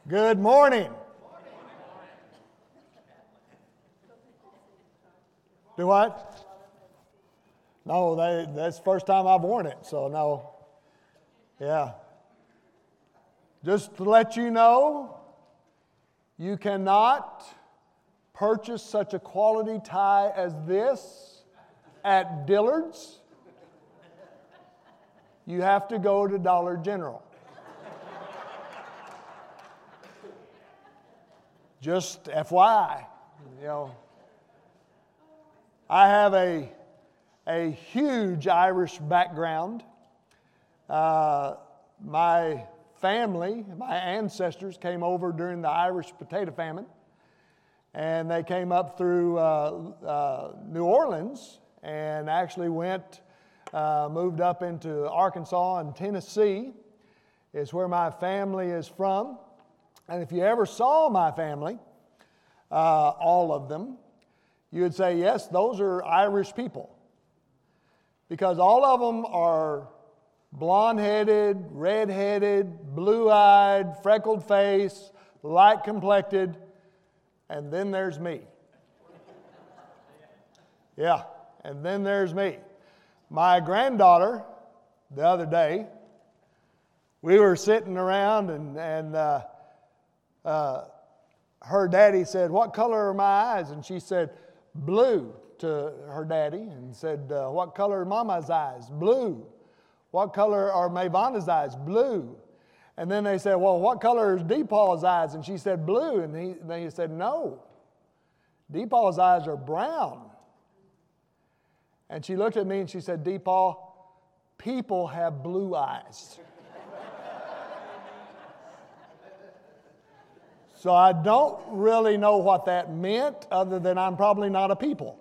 Good morning. Do what? No, that's the first time I've worn it, so no. Yeah. Just to let you know, you cannot purchase such a quality tie as this at Dillard's. You have to go to Dollar General. Just FYI, I have a huge Irish background. My family, my ancestors came over during the Irish potato famine, and they came up through New Orleans and actually moved up into Arkansas and Tennessee is where my family is from. And if you ever saw my family, all of them, you would say, yes, those are Irish people. Because all of them are blonde-headed, red-headed, blue-eyed, freckled-faced, light-complected, and then there's me. Yeah, and then there's me. My granddaughter, the other day, we were sitting around and her daddy said, "What color are my eyes?" And she said, "Blue," to her daddy, and said, "What color are Mama's eyes?" "Blue." "What color are Mayvana's eyes?" "Blue." And then they said, "Well, what color is Deepaw's eyes?" And she said, "Blue." And he said, "No, Deepaw's eyes are brown." And she looked at me and she said, "Deepaw, people have blue eyes." So I don't really know what that meant other than I'm probably not a people.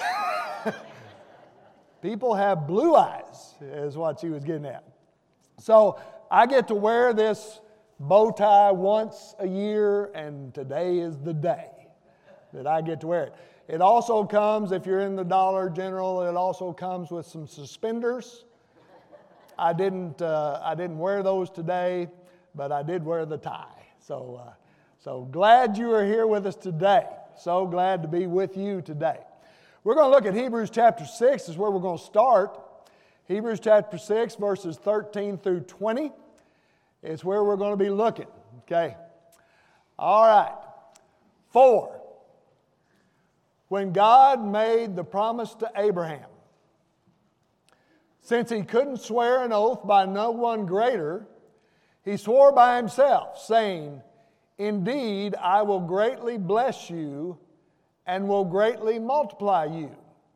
People have blue eyes is what she was getting at. So I get to wear this bow tie once a year, and today is the day that I get to wear it. It also comes, if you're in the Dollar General, it also comes with some suspenders. I didn't wear those today, but I did wear the tie. So glad you are here with us today. So glad to be with you today. We're going to look at Hebrews chapter 6 is where we're going to start. Hebrews chapter 6, verses 13 through 20 is where we're going to be looking. Okay. All right. 4. When God made the promise to Abraham, since he couldn't swear an oath by no one greater, he swore by himself, saying, "Indeed, I will greatly bless you and will greatly multiply you."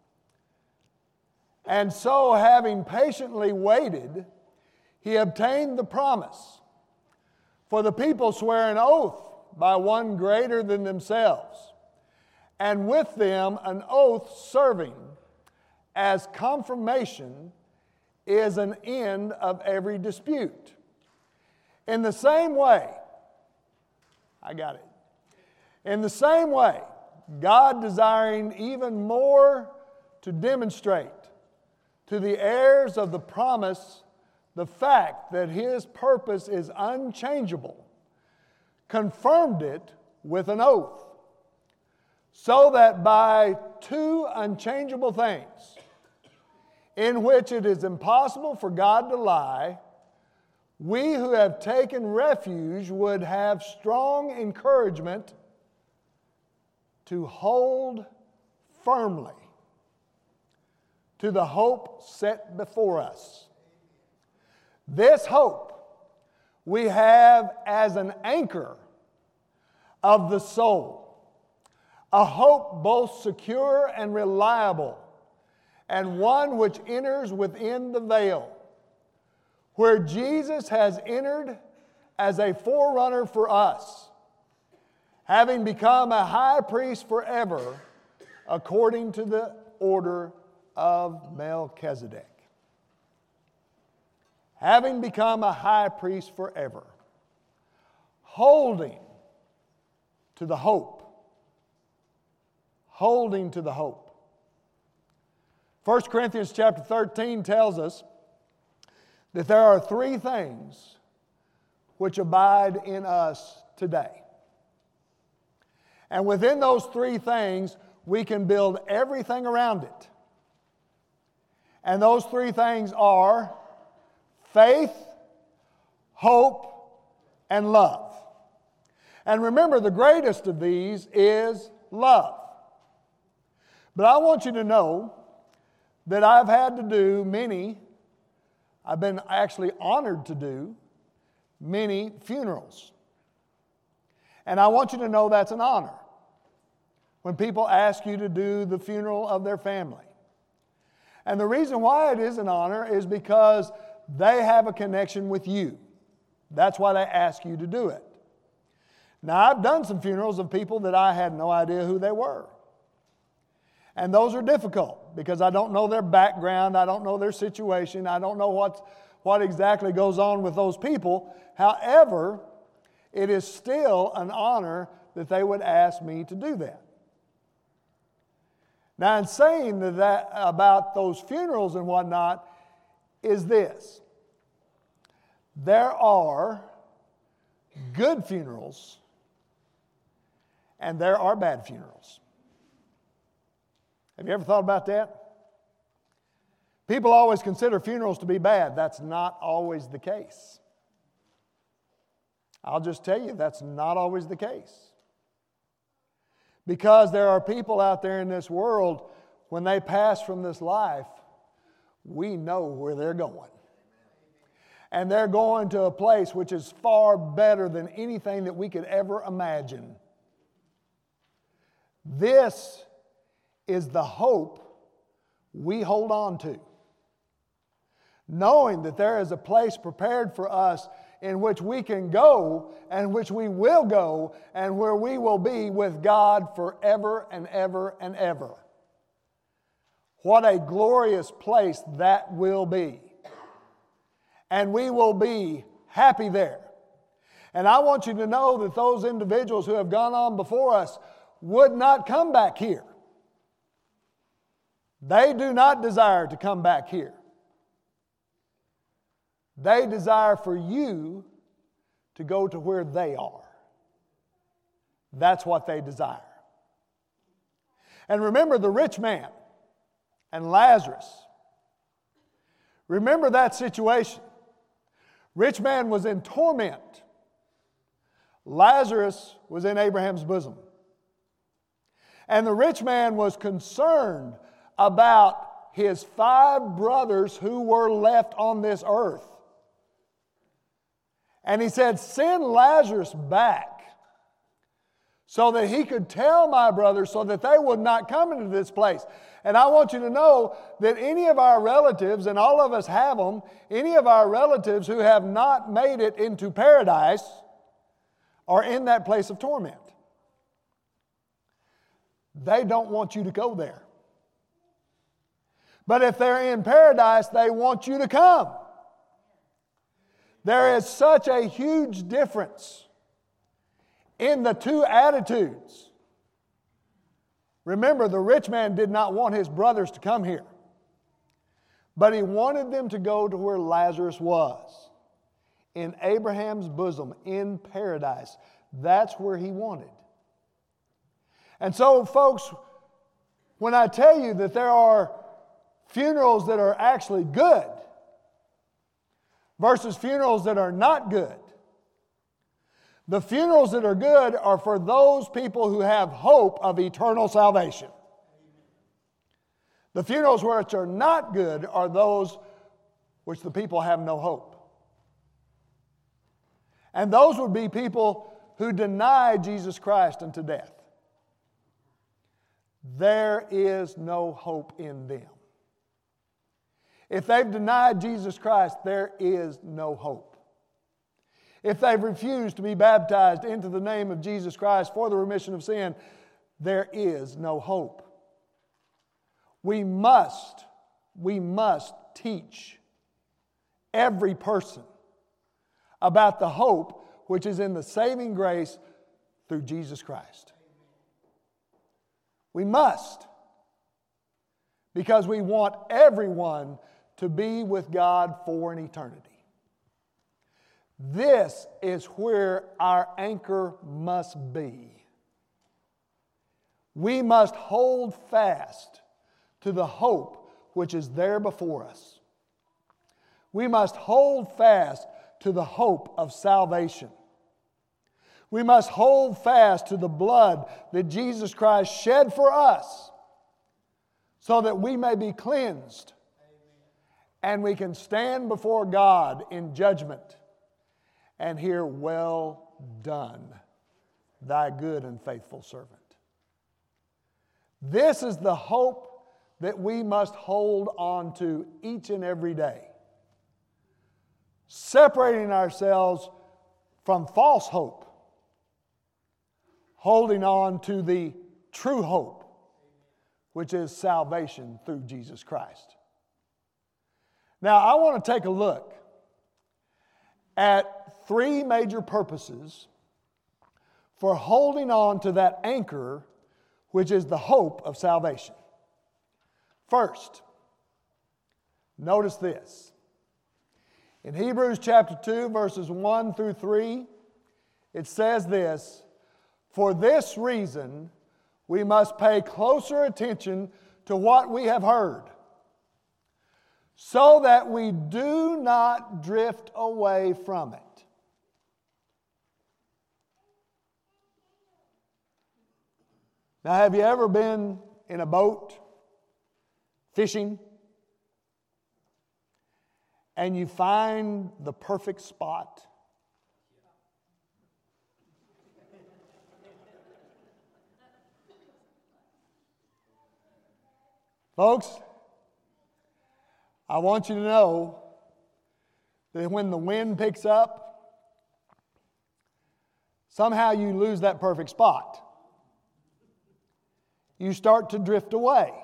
And so, having patiently waited, he obtained the promise. For the people swear an oath by one greater than themselves, and with them an oath serving as confirmation is an end of every dispute. In the same way, In the same way, God, desiring even more to demonstrate to the heirs of the promise the fact that his purpose is unchangeable, confirmed it with an oath, so that by two unchangeable things, in which it is impossible for God to lie, we who have taken refuge would have strong encouragement to hold firmly to the hope set before us. This hope we have as an anchor of the soul, a hope both secure and reliable, and one which enters within the veil, where Jesus has entered as a forerunner for us, having become a high priest forever, according to the order of Melchizedek. Having become a high priest forever, holding to the hope. Holding to the hope. 1 Corinthians chapter 13 tells us that there are three things which abide in us today. And within those three things, we can build everything around it. And those three things are faith, hope, and love. And remember, the greatest of these is love. But I want you to know that I've had to do I've been actually honored to do many funerals. And I want you to know that's an honor. When people ask you to do the funeral of their family. And the reason why it is an honor is because they have a connection with you. That's why they ask you to do it. Now, I've done some funerals of people that I had no idea who they were. And those are difficult because I don't know their background, I don't know their situation, I don't know what exactly goes on with those people. However, it is still an honor that they would ask me to do that. Now, in saying that about those funerals and whatnot is this. There are good funerals and there are bad funerals. Have you ever thought about that? People always consider funerals to be bad. That's not always the case. I'll just tell you, that's not always the case. Because there are people out there in this world, when they pass from this life, we know where they're going. And they're going to a place which is far better than anything that we could ever imagine. This is the hope we hold on to. Knowing that there is a place prepared for us in which we can go and which we will go and where we will be with God forever and ever and ever. What a glorious place that will be. And we will be happy there. And I want you to know that those individuals who have gone on before us would not come back here. They do not desire to come back here. They desire for you to go to where they are. That's what they desire. And remember the rich man and Lazarus. Remember that situation. Rich man was in torment. Lazarus was in Abraham's bosom. And the rich man was concerned about his 5 brothers who were left on this earth. And he said, send Lazarus back so that he could tell my brothers so that they would not come into this place. And I want you to know that any of our relatives, and all of us have them, any of our relatives who have not made it into paradise are in that place of torment. They don't want you to go there. But if they're in paradise, they want you to come. There is such a huge difference in the two attitudes. Remember, the rich man did not want his brothers to come here, but he wanted them to go to where Lazarus was, in Abraham's bosom, in paradise. That's where he wanted. And so, folks, when I tell you that there are funerals that are actually good versus funerals that are not good, the funerals that are good are for those people who have hope of eternal salvation. The funerals which are not good are those which the people have no hope. And those would be people who deny Jesus Christ unto death. There is no hope in them. If they've denied Jesus Christ, there is no hope. If they've refused to be baptized into the name of Jesus Christ for the remission of sin, there is no hope. We must teach every person about the hope which is in the saving grace through Jesus Christ. We must, because we want everyone to be with God for an eternity. This is where our anchor must be. We must hold fast to the hope which is there before us. We must hold fast to the hope of salvation. We must hold fast to the blood that Jesus Christ shed for us so that we may be cleansed and we can stand before God in judgment and hear, "Well done, thy good and faithful servant." This is the hope that we must hold on to each and every day. Separating ourselves from false hope, holding on to the true hope, which is salvation through Jesus Christ. Now, I want to take a look at three major purposes for holding on to that anchor, which is the hope of salvation. First, notice this. In Hebrews chapter 2, verses 1 through 3, it says this, "For this reason, we must pay closer attention to what we have heard, so that we do not drift away from it." Now, have you ever been in a boat fishing and you find the perfect spot? Folks, I want you to know that when the wind picks up, somehow you lose that perfect spot. You start to drift away.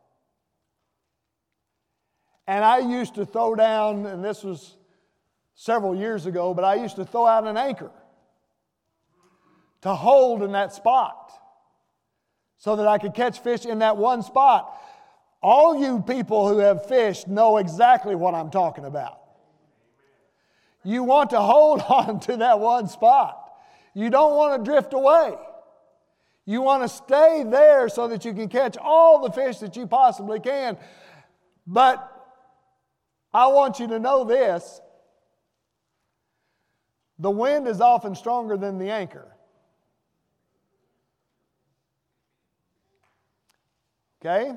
And I used to throw down, and this was several years ago, but I used to throw out an anchor to hold in that spot so that I could catch fish in that one spot. All you people who have fished know exactly what I'm talking about. You want to hold on to that one spot. You don't want to drift away. You want to stay there so that you can catch all the fish that you possibly can. But I want you to know this. The wind is often stronger than the anchor. Okay?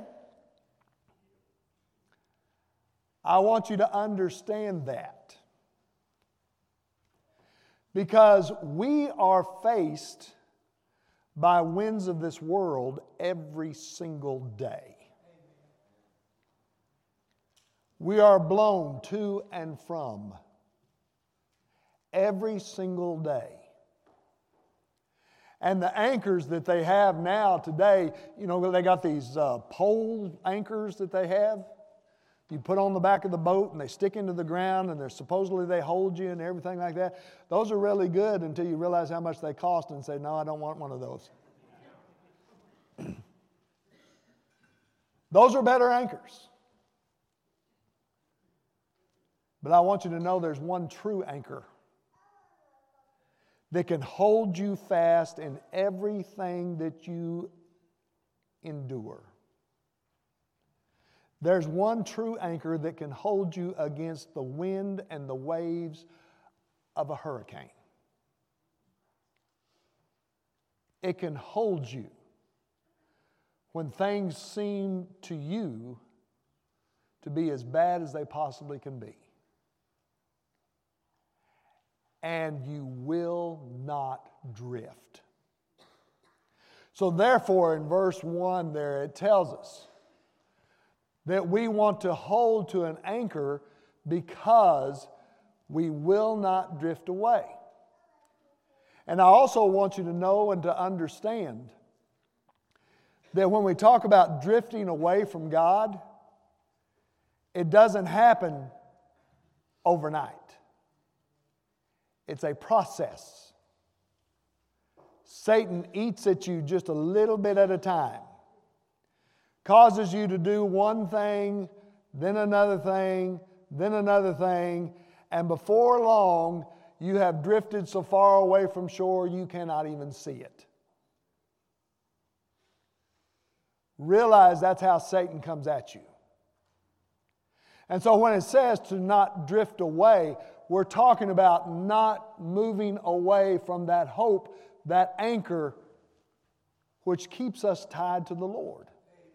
I want you to understand that. Because we are faced by winds of this world every single day. We are blown to and from every single day. And the anchors that they have now today, you know, they got these pole anchors that they have. You put on the back of the boat and they stick into the ground and supposedly they hold you and everything like that. Those are really good until you realize how much they cost and say, "No, I don't want one of those." Those are better anchors. But I want you to know there's one true anchor that can hold you fast in everything that you endure. There's one true anchor that can hold you against the wind and the waves of a hurricane. It can hold you when things seem to you to be as bad as they possibly can be. And you will not drift. So therefore, in verse 1 there, it tells us that we want to hold to an anchor because we will not drift away. And I also want you to know and to understand that when we talk about drifting away from God, it doesn't happen overnight. It's a process. Satan eats at you just a little bit at a time. Causes you to do one thing, then another thing, then another thing, and before long, you have drifted so far away from shore you cannot even see it. Realize that's how Satan comes at you. And so when it says to not drift away, we're talking about not moving away from that hope, that anchor which keeps us tied to the Lord.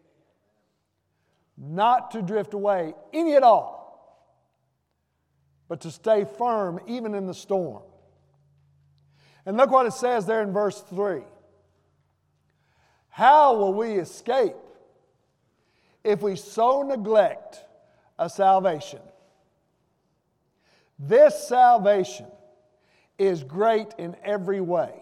Not to drift away any at all, but to stay firm even in the storm. And look what it says there in verse 3. How will we escape if we so neglect a salvation? This salvation is great in every way.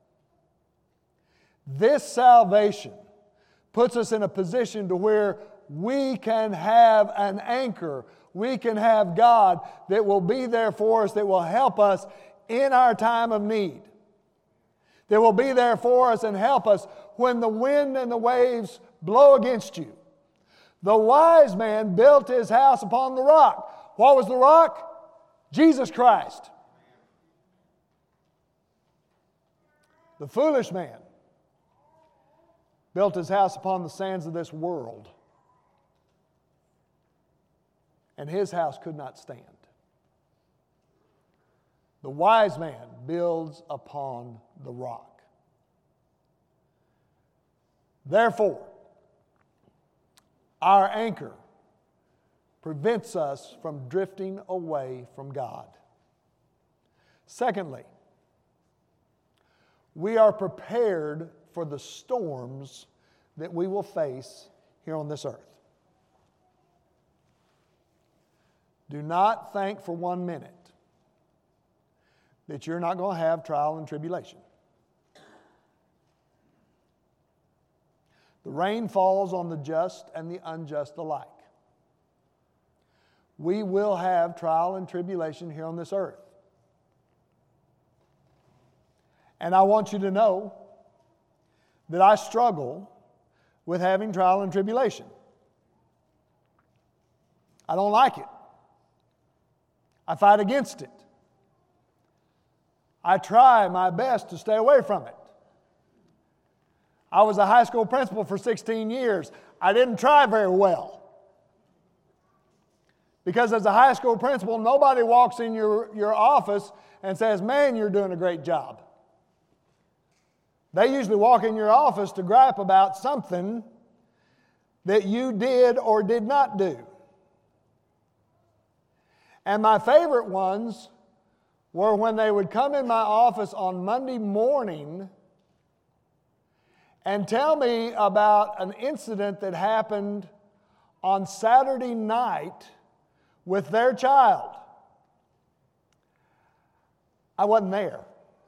This salvation puts us in a position to where we can have an anchor. We can have God that will be there for us, that will help us in our time of need. That will be there for us and help us when the wind and the waves blow against you. The wise man built his house upon the rock. What was the rock? Jesus Christ. The foolish man built his house upon the sands of this world, and his house could not stand. The wise man builds upon the rock. Therefore, our anchor prevents us from drifting away from God. Secondly, we are prepared for the storms that we will face here on this earth. Do not think for 1 minute that you're not going to have trial and tribulation. The rain falls on the just and the unjust alike. We will have trial and tribulation here on this earth. And I want you to know that I struggle with having trial and tribulation. I don't like it. I fight against it. I try my best to stay away from it. I was a high school principal for 16 years. I didn't try very well. Because as a high school principal, nobody walks in your office and says, "Man, you're doing a great job." They usually walk in your office to gripe about something that you did or did not do. And my favorite ones were when they would come in my office on Monday morning and tell me about an incident that happened on Saturday night with their child. I wasn't there.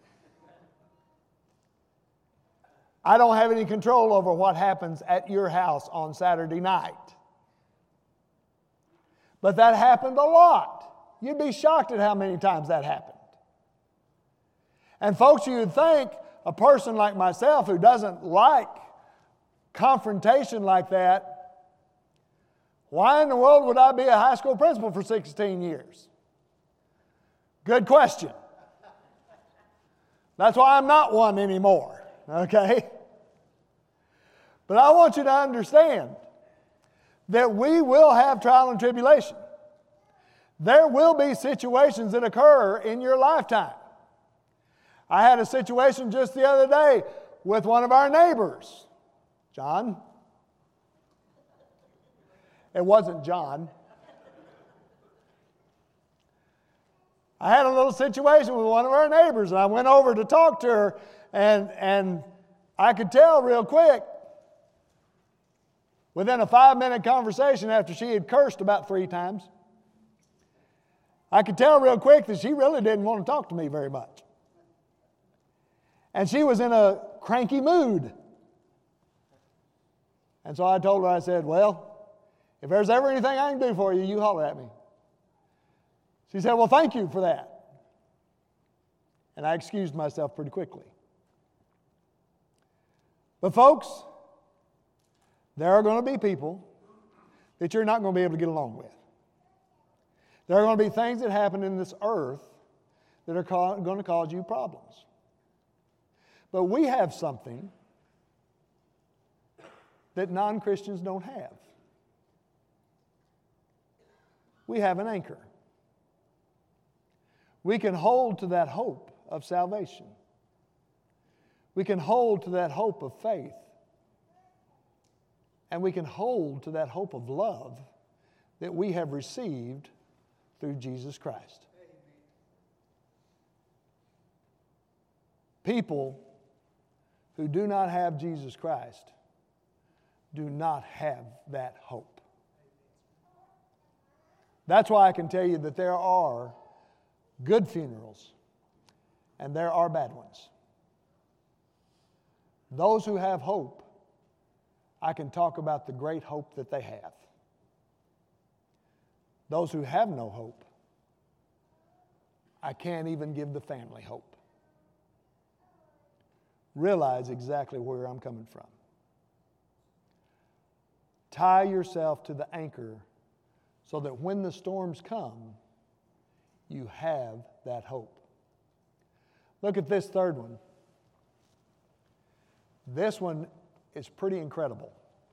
I don't have any control over what happens at your house on Saturday night. But that happened a lot. You'd be shocked at how many times that happened. And folks, you'd think a person like myself who doesn't like confrontation like that, why in the world would I be a high school principal for 16 years? Good question. That's why I'm not one anymore, okay? But I want you to understand that we will have trial and tribulation. There will be situations that occur in your lifetime. I had a situation just the other day with one of our neighbors. John? It wasn't John. I had a little situation with one of our neighbors, and I went over to talk to her, and I could tell real quick, within a 5-minute conversation after she had cursed about 3 times, I could tell real quick that she really didn't want to talk to me very much. And she was in a cranky mood. And so I told her, I said, "Well, if there's ever anything I can do for you, you holler at me." She said, "Well, thank you for that." And I excused myself pretty quickly. But folks, there are going to be people that you're not going to be able to get along with. There are going to be things that happen in this earth that are going to cause you problems. But we have something that non-Christians don't have. We have an anchor. We can hold to that hope of salvation. We can hold to that hope of faith. And we can hold to that hope of love that we have received through Jesus Christ. People who do not have Jesus Christ do not have that hope. That's why I can tell you that there are good funerals and there are bad ones. Those who have hope, I can talk about the great hope that they have. Those who have no hope, I can't even give the family hope. Realize exactly where I'm coming from. Tie yourself to the anchor so that when the storms come, you have that hope. Look at this third one. This one is pretty incredible.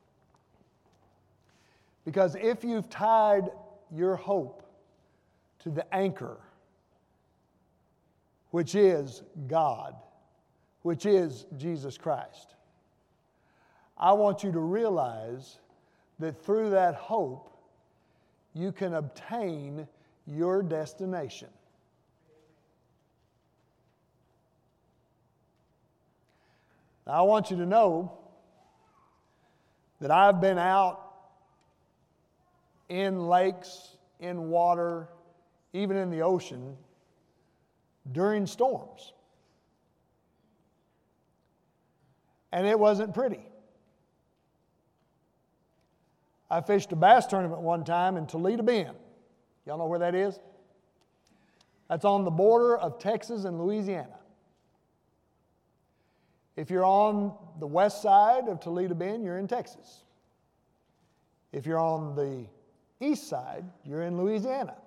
Because if you've tied your hope to the anchor, which is God, which is Jesus Christ, I want you to realize that through that hope, you can obtain your destination. Now, I want you to know that I've been out in lakes, in water, even in the ocean during storms. And it wasn't pretty. I fished a bass tournament one time in Toledo Bend. Y'all know where that is? That's on the border of Texas and Louisiana. If you're on the west side of Toledo Bend, you're in Texas. If you're on the east side, you're in Louisiana.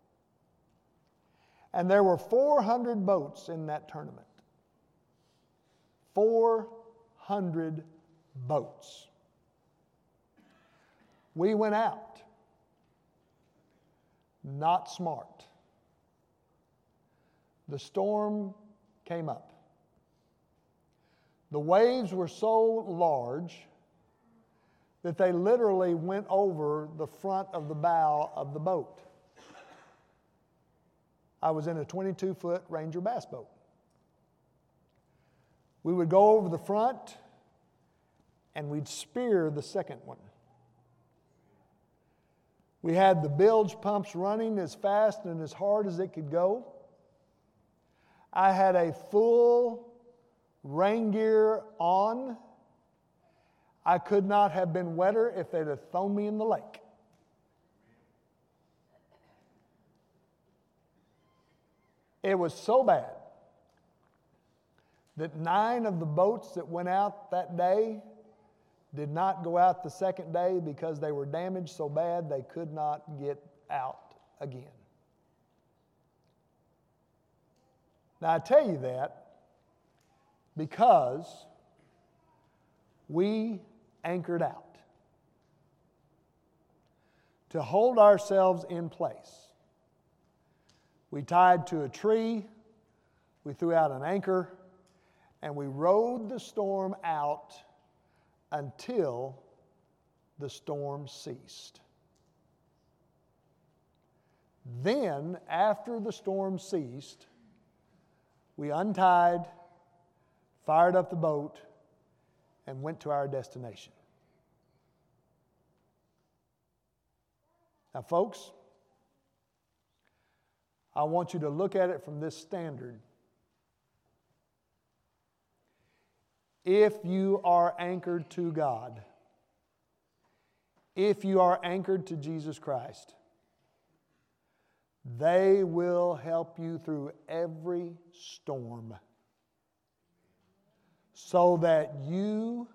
And there were 400 boats in that tournament. 400 boats. We went out. Not smart. The storm came up. The waves were so large that they literally went over the front of the bow of the boat. I was in a 22-foot Ranger bass boat. We would go over the front and we'd spear the second one. We had the bilge pumps running as fast and as hard as it could go. I had a full rain gear on. I could not have been wetter if they'd have thrown me in the lake. It was so bad that 9 of the boats that went out that day did not go out the second day because they were damaged so bad they could not get out again. Now I tell you that because we anchored out to hold ourselves in place. We tied to a tree, we threw out an anchor, and we rode the storm out until the storm ceased. Then, after the storm ceased, we untied, fired up the boat, and went to our destination. Now, folks, I want you to look at it from this standard. If you are anchored to God, if you are anchored to Jesus Christ, they will help you through every storm so that you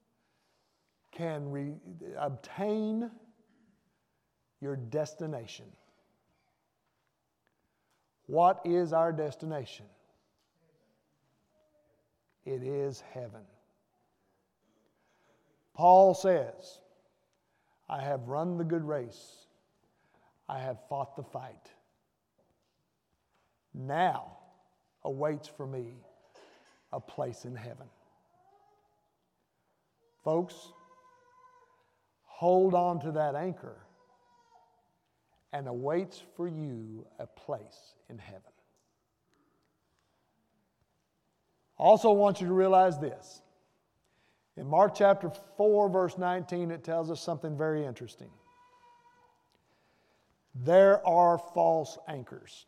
can obtain your destination. What is our destination? It is heaven. Paul says, I have run the good race. I have fought the fight. Now awaits for me a place in heaven. Folks, hold on to that anchor, and awaits for you a place in heaven. I also want you to realize this. In Mark chapter 4, verse 19, it tells us something very interesting. There are false anchors.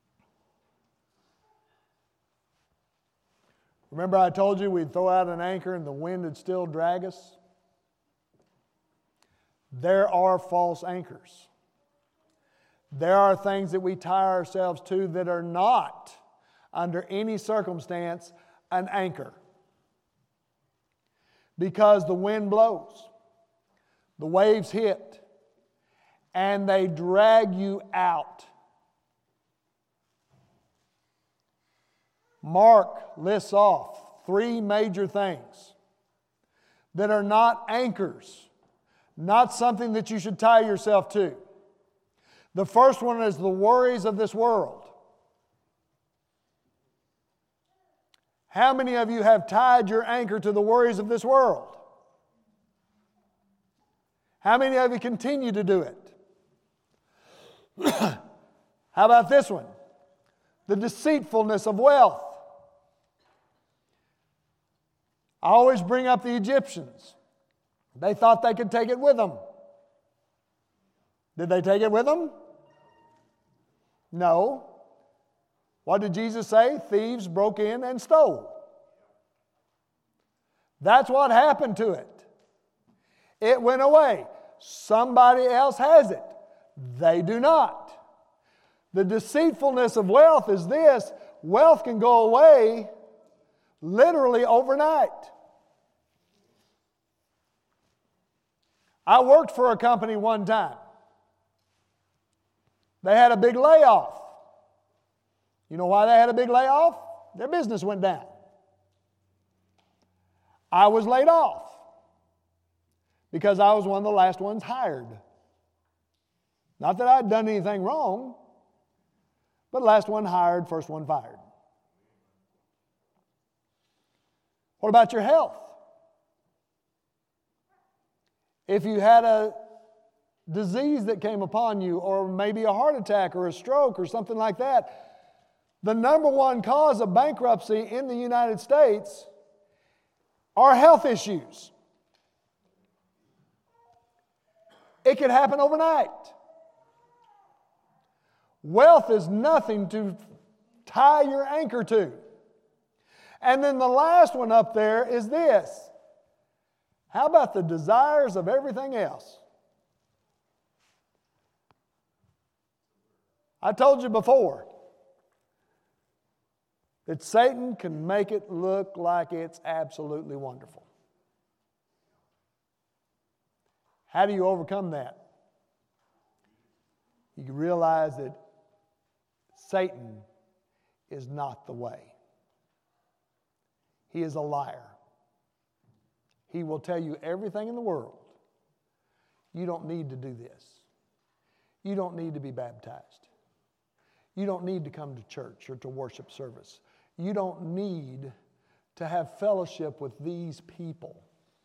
Remember I told you we'd throw out an anchor and the wind would still drag us? There are false anchors. There are things that we tie ourselves to that are not, under any circumstance, an anchor. Because the wind blows, the waves hit, and they drag you out. Mark lists off 3 major things that are not anchors, not something that you should tie yourself to. The first one is the worries of this world. How many of you have tied your anchor to the worries of this world? How many of you continue to do it? How about this one? The deceitfulness of wealth. I always bring up the Egyptians. They thought they could take it with them. Did they take it with them? No. What did Jesus say? Thieves broke in and stole. That's what happened to it. It went away. Somebody else has it. They do not. The deceitfulness of wealth is this: wealth can go away literally overnight. I worked for a company one time. They had a big layoff. You know why they had a big layoff? Their business went down. I was laid off because I was one of the last ones hired. Not that I'd done anything wrong, but last one hired, first one fired. What about your health? If you had a disease that came upon you, or maybe a heart attack or a stroke or something like that, the number one cause of bankruptcy in the United States are health issues. It could happen overnight. Wealth is nothing to tie your anchor to. And then the last one up there is this. How about the desires of everything else? I told you before that Satan can make it look like it's absolutely wonderful. How do you overcome that? You realize that Satan is not the way. He is a liar. He will tell you everything in the world. You don't need to do this. You don't need to be baptized. You don't need to come to church or to worship service. You don't need to have fellowship with these people.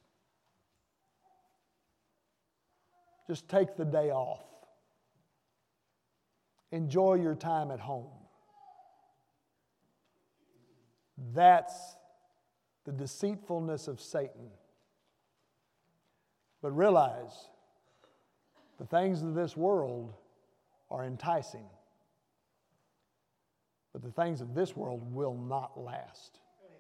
Just take the day off. Enjoy your time at home. That's the deceitfulness of Satan. But realize the things of this world are enticing. But the things of this world will not last.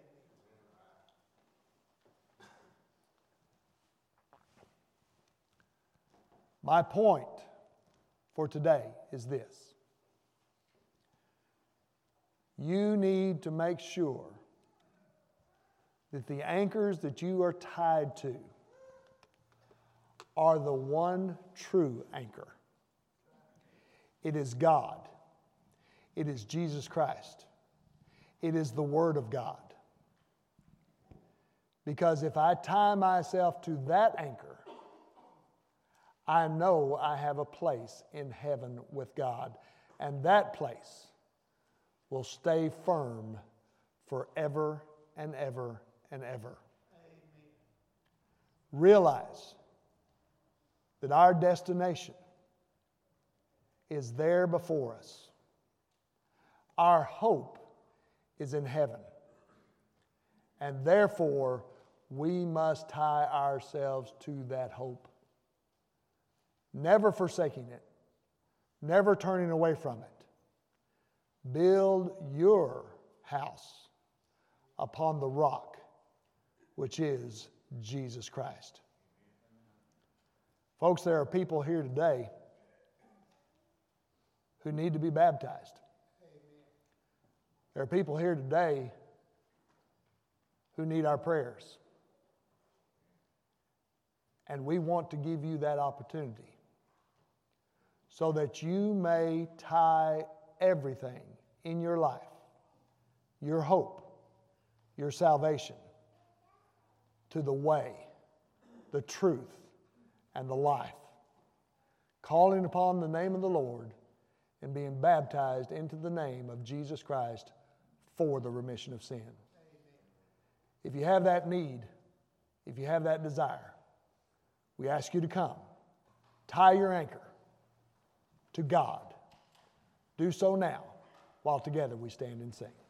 My point for today is this. You need to make sure that the anchors that you are tied to are the one true anchor. It is God. It is Jesus Christ. It is the Word of God. Because if I tie myself to that anchor, I know I have a place in heaven with God. And that place will stay firm forever and ever and ever. Amen. Realize that our destination is there before us. Our hope is in heaven. And therefore, we must tie ourselves to that hope. Never forsaking it. Never turning away from it. Build your house upon the rock, which is Jesus Christ. Folks, there are people here today who need to be baptized. There are people here today who need our prayers. And we want to give you that opportunity so that you may tie everything in your life, your hope, your salvation, to the way, the truth, and the life. Calling upon the name of the Lord and being baptized into the name of Jesus Christ for the remission of sin. Amen. If you have that need, if you have that desire, we ask you to come. Tie your anchor to God. Do so now while together we stand and sing.